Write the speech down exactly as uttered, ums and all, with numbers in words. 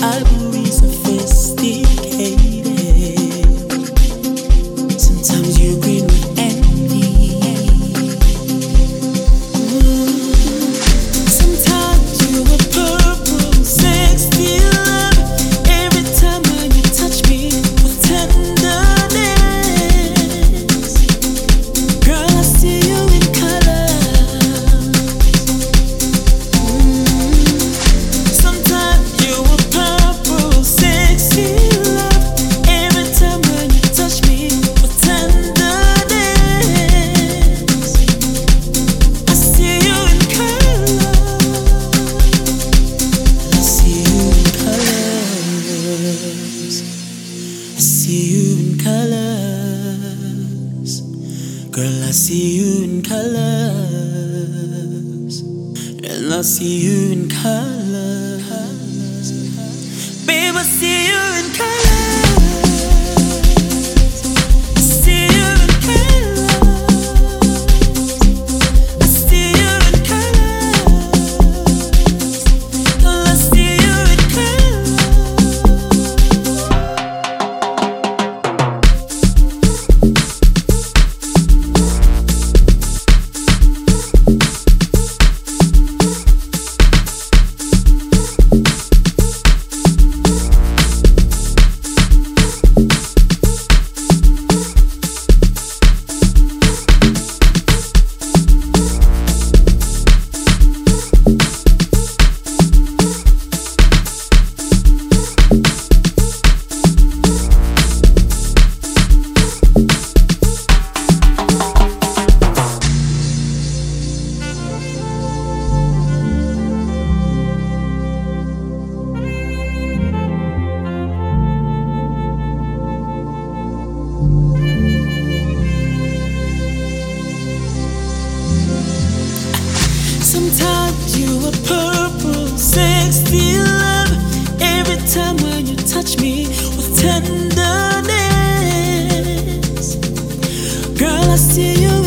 ivory sophisticated. Sometimes you green with envy. Mm. Sometimes you a purple sexy love. Every time when you touch me with tenderness, girl, I see you in color. Sometimes you a purple sexy love. Every time when you touch me with tenderness, I see you in color. I see you in colors. I see you in colors. Girl, I see you in colors. And I see you in colors. Babe, I see you in colors. I see you in colors. I see you in colors. Girl, I see you in colors. Sometimes you a purple sexy love. Every time when you touch me with tenderness, girl, I see you